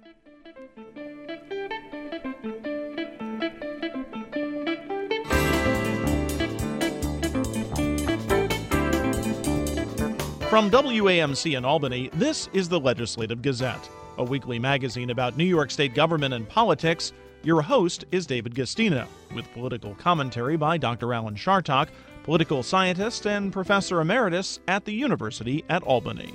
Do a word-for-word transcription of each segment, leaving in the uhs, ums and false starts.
From W A M C in Albany, this is the Legislative Gazette, a weekly magazine about New York State government and politics. Your host is David Gastino, with political commentary by Doctor Alan Chartock, political scientist and professor emeritus at the University at Albany.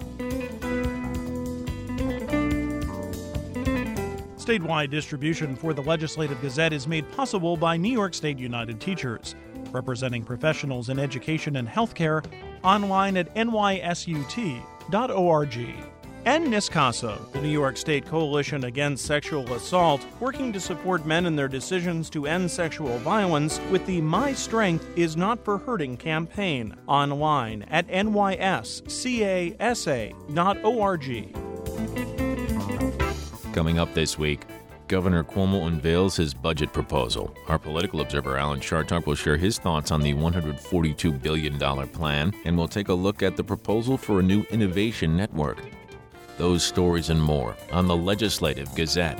Statewide distribution for the Legislative Gazette is made possible by New York State United Teachers, representing professionals in education and healthcare, online at N Y S U T dot org. And NYSCASA, the New York State Coalition Against Sexual Assault, working to support men in their decisions to end sexual violence with the My Strength Is Not for Hurting campaign, online at N Y S C A S A dot org. Coming up this week, Governor Cuomo unveils his budget proposal. Our political observer Alan Chartock will share his thoughts on the one hundred forty-two billion dollars plan, and we'll take a look at the proposal for a new innovation network. Those stories and more on the Legislative Gazette.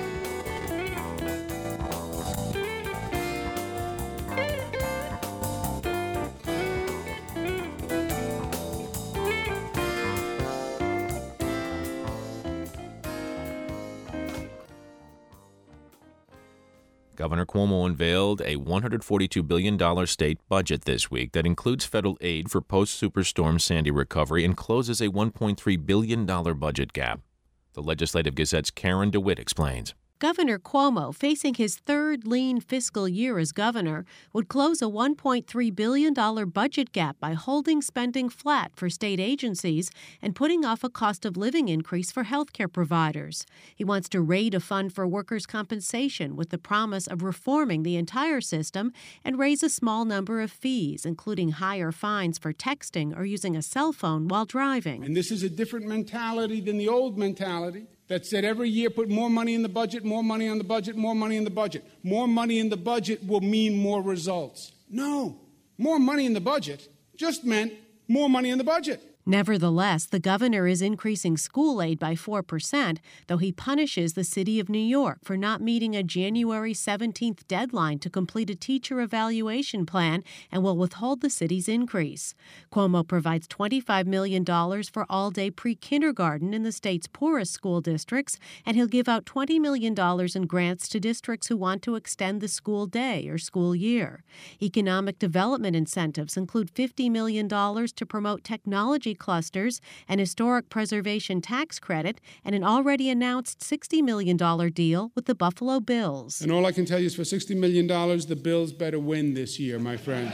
Governor Cuomo unveiled a one hundred forty-two billion dollars state budget this week that includes federal aid for post-Superstorm Sandy recovery and closes a one point three billion dollars budget gap. The Legislative Gazette's Karen DeWitt explains. Governor Cuomo, facing his third lean fiscal year as governor, would close a one point three billion dollars budget gap by holding spending flat for state agencies and putting off a cost of living increase for healthcare providers. He wants to raid a fund for workers' compensation with the promise of reforming the entire system and raise a small number of fees, including higher fines for texting or using a cell phone while driving. And this is a different mentality than the old mentality that said every year put more money in the budget, more money on the budget, more money in the budget. More money in the budget will mean more results. No, more money in the budget just meant more money in the budget. Nevertheless, the governor is increasing school aid by four percent, though he punishes the city of New York for not meeting a January seventeenth deadline to complete a teacher evaluation plan and will withhold the city's increase. Cuomo provides twenty-five million dollars for all-day pre-kindergarten in the state's poorest school districts, and he'll give out twenty million dollars in grants to districts who want to extend the school day or school year. Economic development incentives include fifty million dollars to promote technology clusters, an historic preservation tax credit, and an already announced sixty million dollars deal with the Buffalo Bills. And all I can tell you is for sixty million dollars, the Bills better win this year, my friends.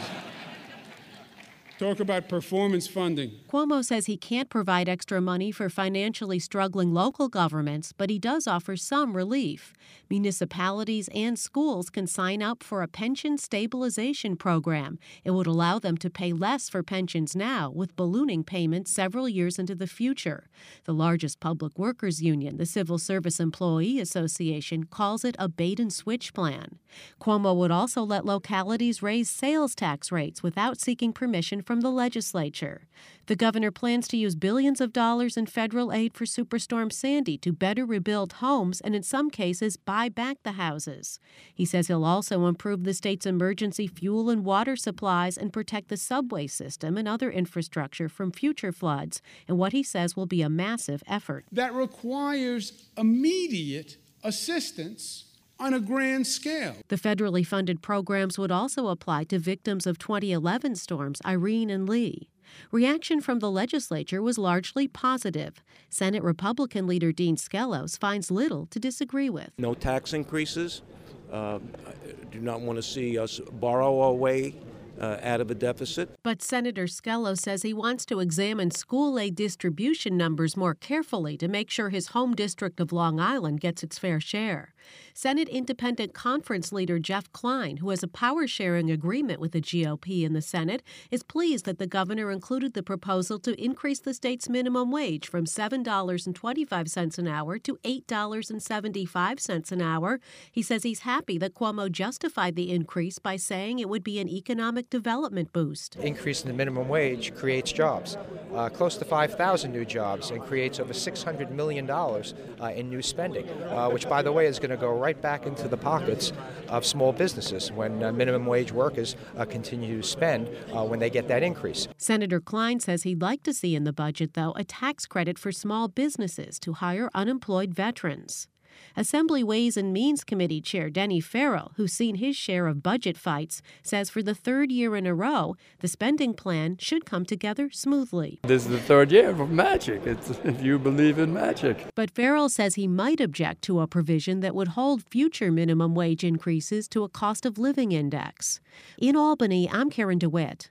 Talk about performance funding. Cuomo says he can't provide extra money for financially struggling local governments, but he does offer some relief. Municipalities and schools can sign up for a pension stabilization program. It would allow them to pay less for pensions now, with ballooning payments several years into the future. The largest public workers union, the Civil Service Employee Association, calls it a bait-and-switch plan. Cuomo would also let localities raise sales tax rates without seeking permission from the legislature. The governor plans to use billions of dollars in federal aid for Superstorm Sandy to better rebuild homes and, in some cases, buy back the houses. He says he'll also improve the state's emergency fuel and water supplies and protect the subway system and other infrastructure from future floods, in what he says will be a massive effort. That requires immediate assistance on a grand scale. The federally funded programs would also apply to victims of twenty eleven storms Irene and Lee. Reaction from the legislature was largely positive. Senate Republican leader Dean Skelos finds little to disagree with. No tax increases. Uh, I do not want to see us borrow our way Uh, out of a deficit. But Senator Skelos says he wants to examine school aid distribution numbers more carefully to make sure his home district of Long Island gets its fair share. Senate Independent Conference leader Jeff Klein, who has a power-sharing agreement with the G O P in the Senate, is pleased that the governor included the proposal to increase the state's minimum wage from seven dollars and twenty-five cents an hour to eight dollars and seventy-five cents an hour. He says he's happy that Cuomo justified the increase by saying it would be an economic economic development boost. Increase in the minimum wage creates jobs, uh, close to five thousand new jobs, and creates over six hundred million dollars uh, in new spending, uh, which, by the way, is going to go right back into the pockets of small businesses when uh, minimum wage workers uh, continue to spend uh, when they get that increase. Senator Klein says he'd like to see in the budget, though, a tax credit for small businesses to hire unemployed veterans. Assembly Ways and Means Committee Chair Denny Farrell, who's seen his share of budget fights, says for the third year in a row, the spending plan should come together smoothly. This is the third year of magic, it's, if you believe in magic. But Farrell says he might object to a provision that would hold future minimum wage increases to a cost of living index. In Albany, I'm Karen DeWitt.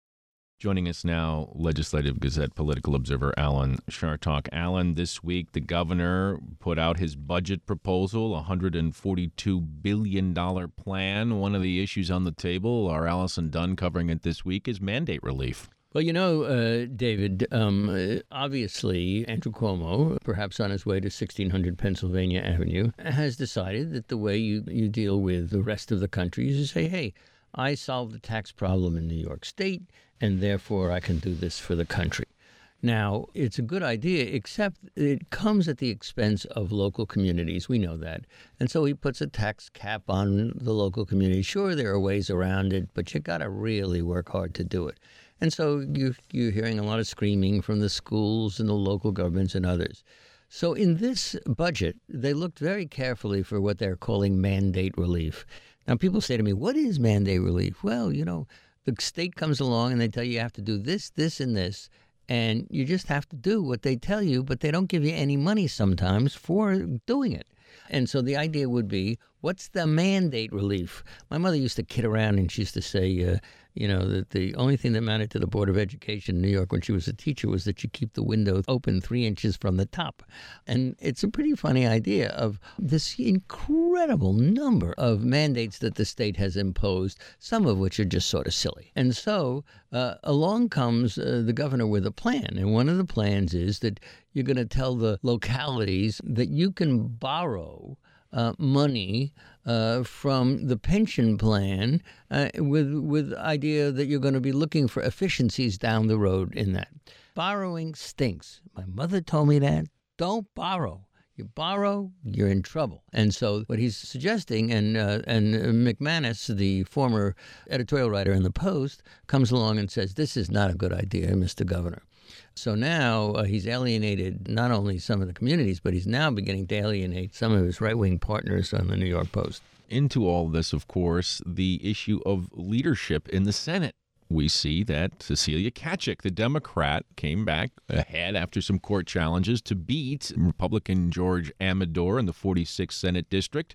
Joining us now, Legislative Gazette political observer Alan Chartock. Alan, this week the governor put out his budget proposal, a one hundred forty-two billion dollars plan. One of the issues on the table, our Allison Dunn covering it this week, is mandate relief. Well, you know, uh, David, um, obviously Andrew Cuomo, perhaps on his way to sixteen hundred Pennsylvania Avenue, has decided that the way you, you deal with the rest of the country is to say, hey, I solved the tax problem in New York State, and therefore I can do this for the country. Now, it's a good idea, except it comes at the expense of local communities. We know that. And so he puts a tax cap on the local community. Sure, there are ways around it, but you got to really work hard to do it. And so you, you're hearing a lot of screaming from the schools and the local governments and others. So in this budget, they looked very carefully for what they're calling mandate relief. Now, people say to me, what is mandate relief? Well, you know, the state comes along and they tell you you have to do this, this, and this, and you just have to do what they tell you, but they don't give you any money sometimes for doing it. And so the idea would be, what's the mandate relief? My mother used to kid around and she used to say, uh, you know, that the only thing that mattered to the Board of Education in New York when she was a teacher was that you keep the window open three inches from the top. And it's a pretty funny idea of this incredible number of mandates that the state has imposed, some of which are just sort of silly. And so uh, along comes uh, the governor with a plan. And one of the plans is that you're going to tell the localities that you can borrow Uh, money uh, from the pension plan uh, with with idea that you're going to be looking for efficiencies down the road in that. Borrowing stinks. My mother told me that. Don't borrow. You borrow, you're in trouble. And so what he's suggesting, and uh, and McManus, the former editorial writer in the Post, comes along and says, this is not a good idea, Mister Governor. So now uh, he's alienated not only some of the communities, but he's now beginning to alienate some of his right-wing partners on the New York Post. Into all this, of course, the issue of leadership in the Senate. We see that Cecilia Kachik, the Democrat, came back ahead after some court challenges to beat Republican George Amador in the forty-sixth Senate District.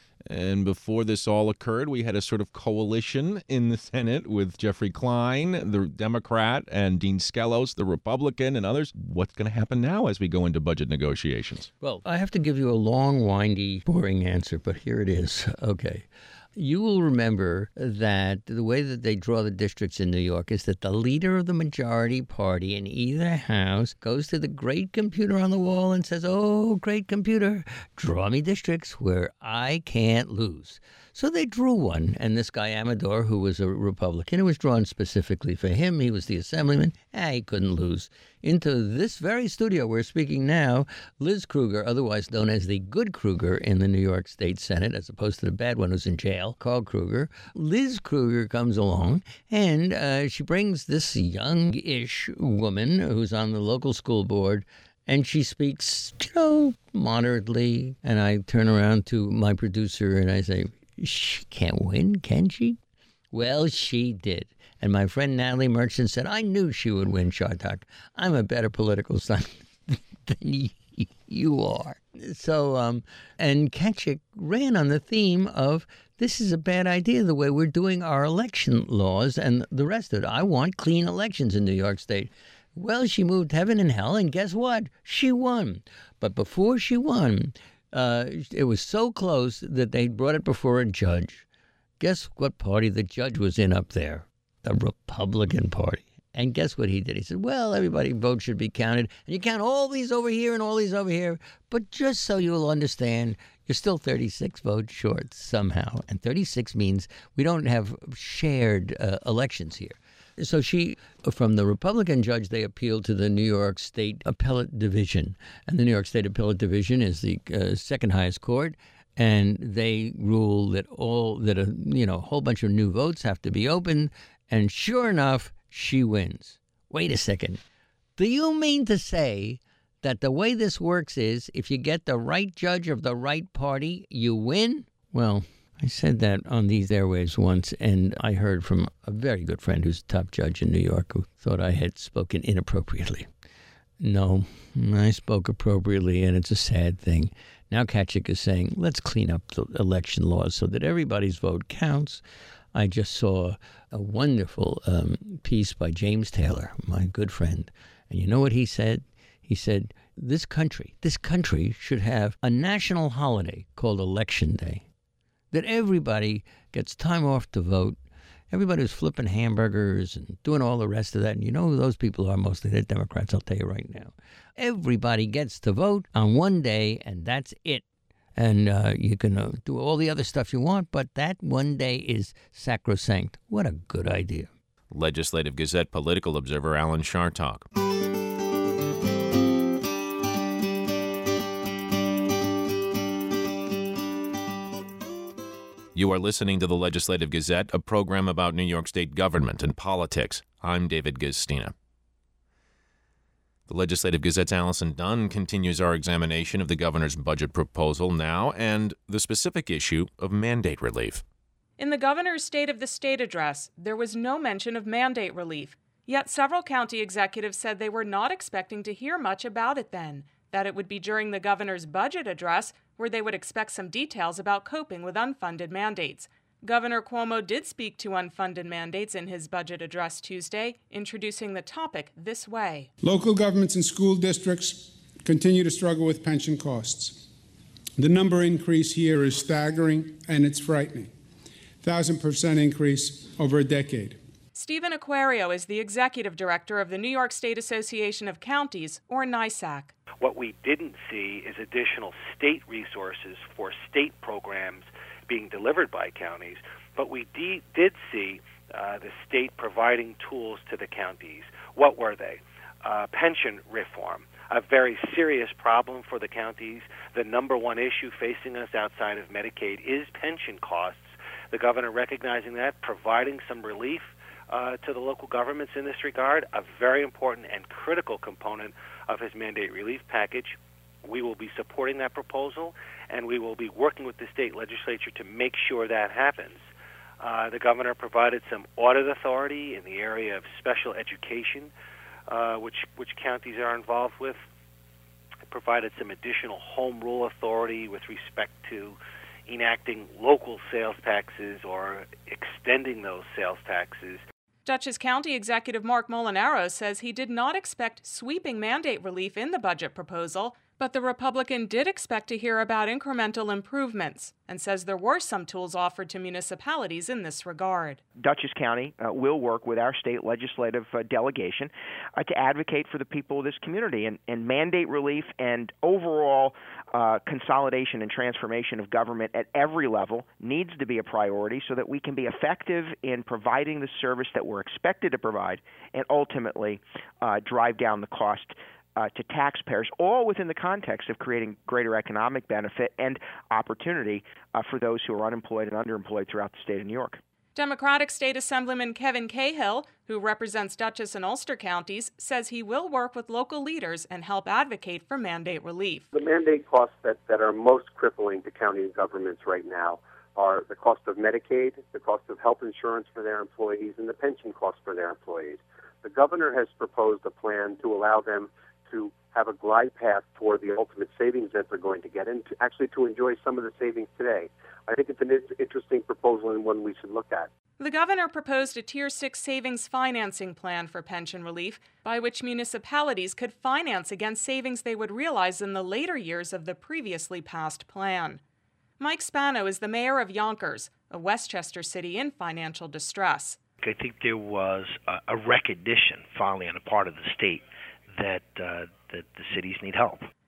And before this all occurred, we had a sort of coalition in the Senate with Jeffrey Klein, the Democrat, and Dean Skelos, the Republican, and others. What's going to happen now as we go into budget negotiations? Well, I have to give you a long, windy, boring answer, but here it is. Okay. You will remember that the way that they draw the districts in New York is that the leader of the majority party in either house goes to the great computer on the wall and says, oh, great computer, draw me districts where I can't lose. So they drew one, and this guy Amador, who was a Republican, it was drawn specifically for him. He was the assemblyman. Ah, he couldn't lose. Into this very studio we're speaking now, Liz Krueger, otherwise known as the good Krueger in the New York State Senate, as opposed to the bad one who's in jail, Carl Krueger. Liz Krueger comes along, and uh, she brings this young-ish woman who's on the local school board, and she speaks, you know, moderately. And I turn around to my producer and I say, she can't win, can she? Well, she did. And my friend Natalie Merchant said, I knew she would win, Chartock. I'm a better political scientist than you are. So, um, and Kachik ran on the theme of, this is a bad idea, the way we're doing our election laws and the rest of it. I want clean elections in New York State. Well, she moved heaven and hell, and guess what? She won. But before she won, uh, it was so close that they brought it before a judge. Guess what party the judge was in up there? The Republican Party. And guess what he did? He said, well, everybody's vote should be counted. And you count all these over here and all these over here. But just so you'll understand, you're still thirty-six votes short somehow. And thirty-six means we don't have shared uh, elections here. So she, from the Republican judge, they appealed to the New York State Appellate Division. And the New York State Appellate Division is the uh, second highest court. And they rule that all that a you know a whole bunch of new votes have to be opened. And sure enough, she wins. Wait a second. Do you mean to say that the way this works is if you get the right judge of the right party, you win? Well, I said that on these airwaves once, and I heard from a very good friend who's a top judge in New York who thought I had spoken inappropriately. No, I spoke appropriately, and it's a sad thing. Now Katchik is saying, let's clean up the election laws so that everybody's vote counts. I just saw a wonderful um, piece by James Taylor, my good friend. And you know what he said? He said, this country, this country should have a national holiday called Election Day, that everybody gets time off to vote. Everybody who's flipping hamburgers and doing all the rest of that. And you know who those people are mostly? They're Democrats, I'll tell you right now. Everybody gets to vote on one day, and that's it. And uh, you can uh, do all the other stuff you want, but that one day is sacrosanct. What a good idea. Legislative Gazette political observer Alan Chartock. You are listening to the Legislative Gazette, a program about New York State government and politics. I'm David Gistina. The Legislative Gazette's Allison Dunn continues our examination of the governor's budget proposal now and the specific issue of mandate relief. In the governor's State of the State address, there was no mention of mandate relief. Yet several county executives said they were not expecting to hear much about it then, that it would be during the governor's budget address where they would expect some details about coping with unfunded mandates. Governor Cuomo did speak to unfunded mandates in his budget address Tuesday, introducing the topic this way. Local governments and school districts continue to struggle with pension costs. The number increase here is staggering, and it's frightening. one thousand percent increase over a decade. Stephen Aquario is the executive director of the New York State Association of Counties, or NYSAC. What we didn't see is additional state resources for state programs being delivered by counties, but we de- did see uh, the state providing tools to the counties. What were they? Uh, pension reform, a very serious problem for the counties. The number one issue facing us outside of Medicaid is pension costs. The governor recognizing that, providing some relief uh, to the local governments in this regard, a very important and critical component of his mandate relief package. We will be supporting that proposal, and we will be working with the state legislature to make sure that happens. Uh, the governor provided some audit authority in the area of special education, uh, which which counties are involved with. It provided some additional home rule authority with respect to enacting local sales taxes or extending those sales taxes. Dutchess County Executive Mark Molinaro says he did not expect sweeping mandate relief in the budget proposal, but the Republican did expect to hear about incremental improvements and says there were some tools offered to municipalities in this regard. Dutchess County uh, will work with our state legislative uh, delegation uh, to advocate for the people of this community, and, and mandate relief and overall uh, consolidation and transformation of government at every level needs to be a priority so that we can be effective in providing the service that we're expected to provide and ultimately uh, drive down the cost Uh, to taxpayers, all within the context of creating greater economic benefit and opportunity uh, for those who are unemployed and underemployed throughout the state of New York. Democratic State Assemblyman Kevin Cahill, who represents Dutchess and Ulster counties, says he will work with local leaders and help advocate for mandate relief. The mandate costs that, that are most crippling to county governments right now are the cost of Medicaid, the cost of health insurance for their employees, and the pension costs for their employees. The governor has proposed a plan to allow them to have a glide path toward the ultimate savings that they're going to get, and to actually to enjoy some of the savings today. I think it's an interesting proposal and one we should look at. The governor proposed a Tier six savings financing plan for pension relief, by which municipalities could finance against savings they would realize in the later years of the previously passed plan. Mike Spano is the mayor of Yonkers, a Westchester city in financial distress. I think there was a, a recognition finally on the part of the state that uh, that the cities need help.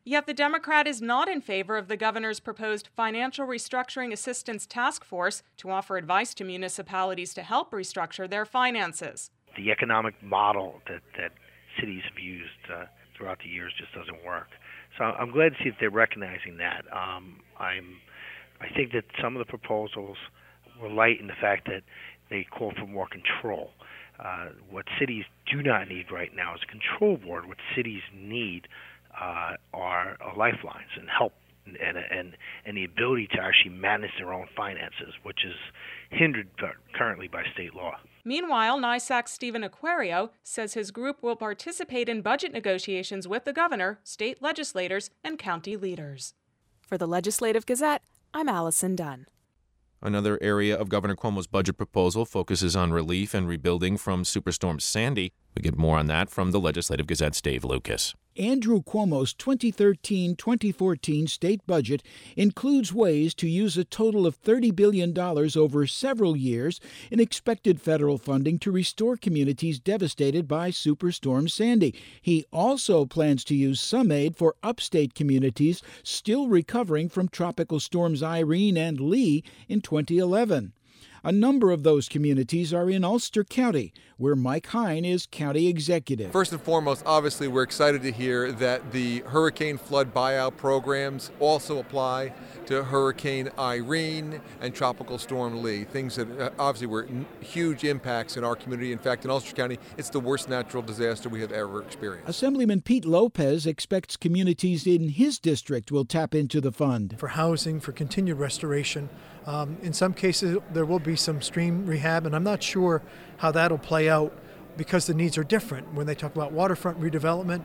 Yet the Democrat is not in favor of the governor's proposed Financial Restructuring Assistance Task Force to offer advice to municipalities to help restructure their finances. The economic model that, that cities have used uh, throughout the years just doesn't work. So I'm glad to see that they're recognizing that. Um, I'm, I think that some of the proposals were light in the fact that they call for more control. Uh, what cities do not need right now is a control board. What cities need uh, are uh, lifelines and help and, and, and the ability to actually manage their own finances, which is hindered currently by state law. Meanwhile, NYSAC's Stephen Aquario says his group will participate in budget negotiations with the governor, state legislators, and county leaders. For the Legislative Gazette, I'm Allison Dunn. Another area of Governor Cuomo's budget proposal focuses on relief and rebuilding from Superstorm Sandy. We get more on that from the Legislative Gazette's Dave Lucas. Andrew Cuomo's twenty thirteen twenty fourteen state budget includes ways to use a total of thirty billion dollars over several years in expected federal funding to restore communities devastated by Superstorm Sandy. He also plans to use some aid for upstate communities still recovering from tropical storms Irene and Lee in twenty eleven. A number of those communities are in Ulster County, where Mike Hine is county executive. First and foremost, obviously, we're excited to hear that the hurricane flood buyout programs also apply to Hurricane Irene and Tropical Storm Lee, things that uh, obviously were n- huge impacts in our community. In fact, in Ulster County, it's the worst natural disaster we have ever experienced. Assemblyman Pete Lopez expects communities in his district will tap into the fund. For housing, for continued restoration. Um, in some cases, there will be some stream rehab, and I'm not sure how that'll play out because the needs are different. When they talk about waterfront redevelopment,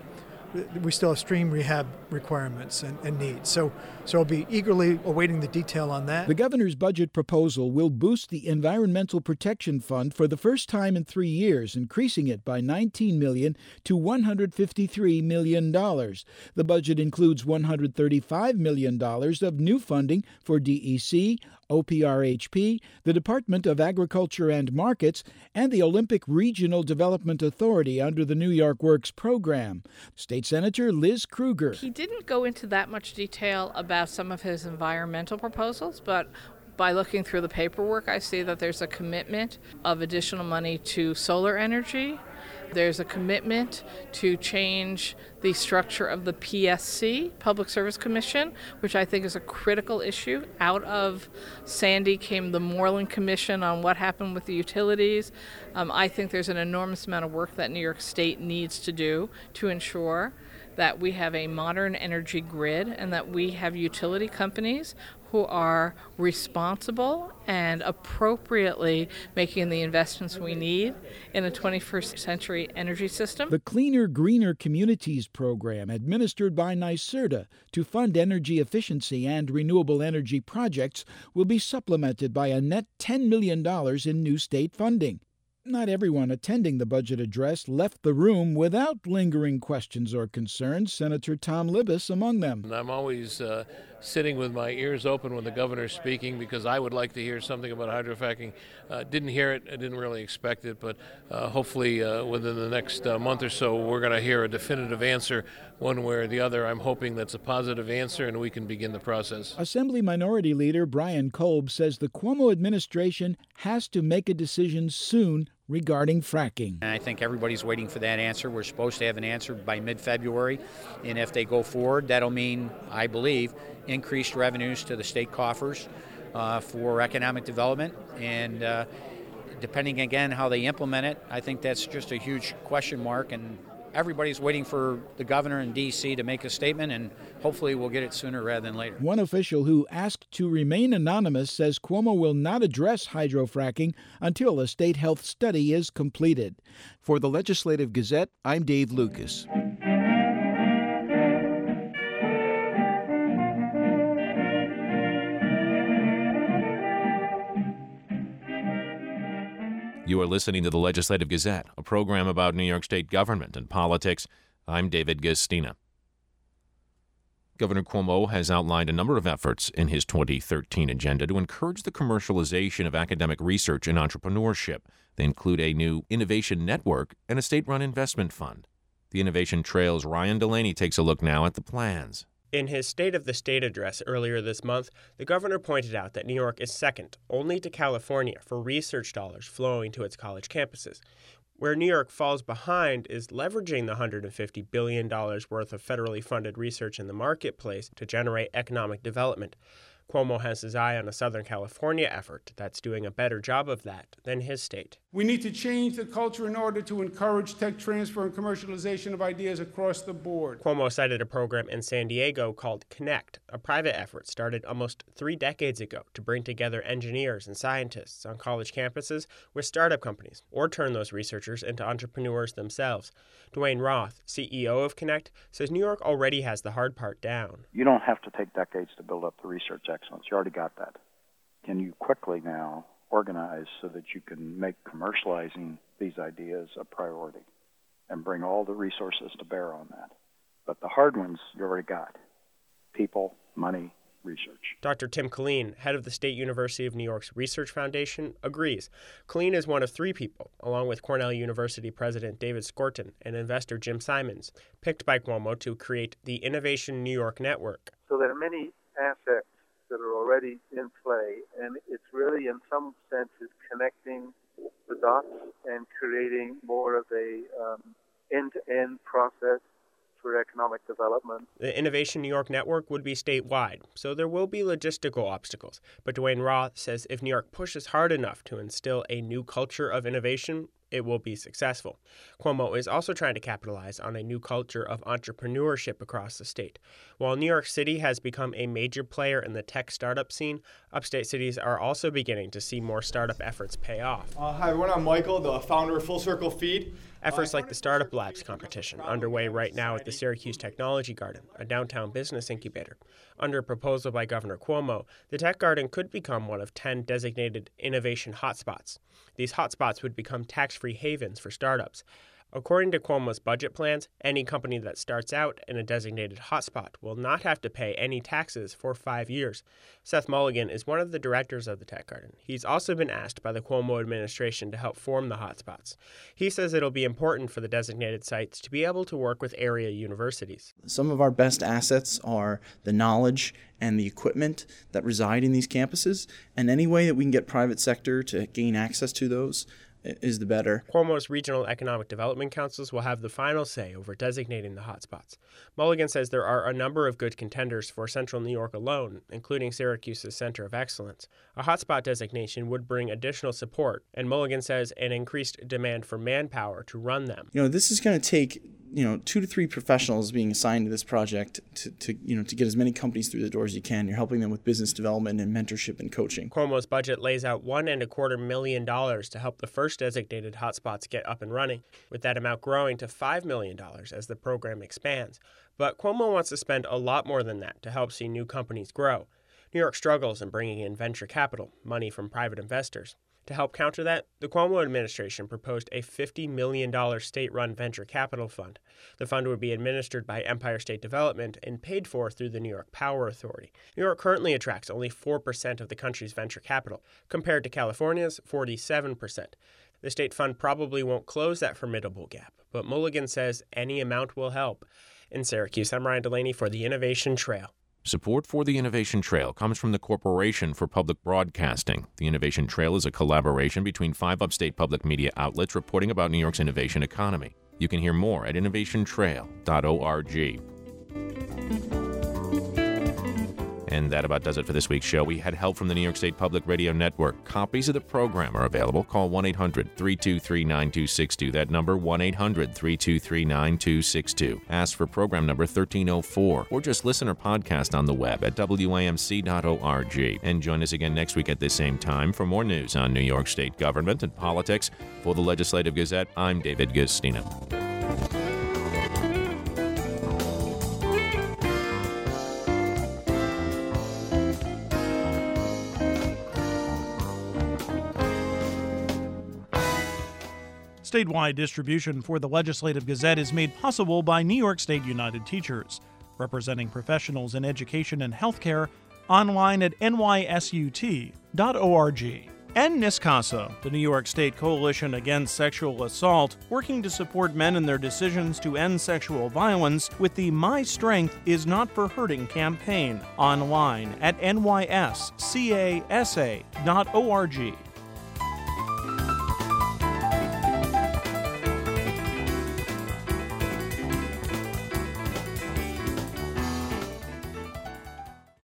we still have stream rehab requirements and, and needs. So, so I'll be eagerly awaiting the detail on that. The governor's budget proposal will boost the Environmental Protection Fund for the first time in three years, increasing it by nineteen million dollars to one hundred fifty-three million dollars. The budget includes one hundred thirty-five million dollars of new funding for D E C, O P R H P, the Department of Agriculture and Markets, and the Olympic Regional Development Authority under the New York Works program. State Senator Liz Krueger. He didn't go into that much detail about some of his environmental proposals, but by looking through the paperwork, I see that there's a commitment of additional money to solar energy. There's a commitment to change the structure of the P S C, Public Service Commission, which I think is a critical issue. Out of Sandy came the Moreland Commission on what happened with the utilities. Um, I think there's an enormous amount of work that New York State needs to do to ensure that we have a modern energy grid and that we have utility companies who are responsible and appropriately making the investments we need in a twenty-first century energy system. The Cleaner, Greener Communities program, administered by NYSERDA to fund energy efficiency and renewable energy projects, will be supplemented by a net ten million dollars in new state funding. Not everyone attending the budget address left the room without lingering questions or concerns, Senator Tom Libous among them. And I'm always uh, sitting with my ears open when the governor's speaking because I would like to hear something about hydrofracking. Uh, didn't hear it, I didn't really expect it, but uh, hopefully uh, within the next uh, month or so we're going to hear a definitive answer one way or the other. I'm hoping that's a positive answer and we can begin the process. Assembly Minority Leader Brian Kolb says the Cuomo administration has to make a decision soon regarding fracking. And I think everybody's waiting for that answer. We're supposed to have an answer by mid-February, and if they go forward, that'll mean, I believe, increased revenues to the state coffers uh, for economic development. And uh, depending, again, how they implement it, I think that's just a huge question mark, and everybody's waiting for the governor in D C to make a statement, and hopefully we'll get it sooner rather than later. One official who asked to remain anonymous says Cuomo will not address hydrofracking until a state health study is completed. For the Legislative Gazette, I'm Dave Lucas. You are listening to the Legislative Gazette, a program about New York State government and politics. I'm David Gastina. Governor Cuomo has outlined a number of efforts in his twenty thirteen agenda to encourage the commercialization of academic research and entrepreneurship. They include a new innovation network and a state-run investment fund. The Innovation Trail's Ryan Delaney takes a look now at the plans. In his State of the State address earlier this month, the governor pointed out that New York is second only to California for research dollars flowing to its college campuses. Where New York falls behind is leveraging the one hundred fifty billion dollars worth of federally funded research in the marketplace to generate economic development. Cuomo has his eye on a Southern California effort that's doing a better job of that than his state. We need to change the culture in order to encourage tech transfer and commercialization of ideas across the board. Cuomo cited a program in San Diego called Connect, a private effort started almost three decades ago to bring together engineers and scientists on college campuses with startup companies, or turn those researchers into entrepreneurs themselves. Dwayne Roth, C E O of Connect, says New York already has the hard part down. You don't have to take decades to build up the research excellence. You already got that. Can you quickly now organize so that you can make commercializing these ideas a priority and bring all the resources to bear on that? But the hard ones you already got. People, money, research. Doctor Tim Killeen, head of the State University of New York's Research Foundation, agrees. Killeen is one of three people, along with Cornell University President David Skorton and investor Jim Simons, picked by Cuomo to create the Innovation New York Network. So there are many assets that are already in play, and it's really, in some senses, connecting the dots and creating more of a um, end-to-end process for economic development. The Innovation New York Network would be statewide, so there will be logistical obstacles. But Dwayne Roth says if New York pushes hard enough to instill a new culture of innovation, it will be successful. Cuomo is also trying to capitalize on a new culture of entrepreneurship across the state. While New York City has become a major player in the tech startup scene, upstate cities are also beginning to see more startup efforts pay off. Uh, hi, everyone. I'm Michael, the founder of Full Circle Feed. Efforts like the Startup Labs competition, underway right now at the Syracuse Technology Garden, a downtown business incubator. Under a proposal by Governor Cuomo, the Tech Garden could become one of ten designated innovation hotspots. These hotspots would become tax-free havens for startups. According to Cuomo's budget plans, any company that starts out in a designated hotspot will not have to pay any taxes for five years. Seth Mulligan is one of the directors of the Tech Garden. He's also been asked by the Cuomo administration to help form the hotspots. He says it'll be important for the designated sites to be able to work with area universities. Some of our best assets are the knowledge and the equipment that reside in these campuses, and any way that we can get private sector to gain access to those is the better. Cuomo's regional economic development councils will have the final say over designating the hotspots. Mulligan says there are a number of good contenders for Central New York alone, including Syracuse's Center of Excellence. A hotspot designation would bring additional support, and Mulligan says an increased demand for manpower to run them. You know, this is going to take you know, two to three professionals being assigned to this project to, to, you know, to get as many companies through the doors as you can. You're helping them with business development and mentorship and coaching. Cuomo's budget lays out one and a quarter million dollars to help the first designated hotspots get up and running, with that amount growing to five million dollars as the program expands. But Cuomo wants to spend a lot more than that to help see new companies grow. New York struggles in bringing in venture capital, money from private investors. To help counter that, the Cuomo administration proposed a fifty million dollars state-run venture capital fund. The fund would be administered by Empire State Development and paid for through the New York Power Authority. New York currently attracts only four percent of the country's venture capital, compared to California's forty-seven percent. The state fund probably won't close that formidable gap, but Mulligan says any amount will help. In Syracuse, I'm Ryan Delaney for the Innovation Trail. Support for the Innovation Trail comes from the Corporation for Public Broadcasting. The Innovation Trail is a collaboration between five upstate public media outlets reporting about New York's innovation economy. You can hear more at innovation trail dot org. And that about does it for this week's show. We had help from the New York State Public Radio Network. Copies of the program are available. Call one eight hundred three two three nine two six two. That number, one eight hundred three two three nine two six two. Ask for program number thirteen oh four, or just listen or podcast on the web at W A M C dot org. And join us again next week at this same time for more news on New York State government and politics. For the Legislative Gazette, I'm David Gustina. Statewide distribution for the Legislative Gazette is made possible by New York State United Teachers, representing professionals in education and healthcare, online at N Y S U T dot org. And NISCASA, the New York State Coalition Against Sexual Assault, working to support men in their decisions to end sexual violence with the My Strength Is Not for Hurting campaign online at N Y S C A S A dot org.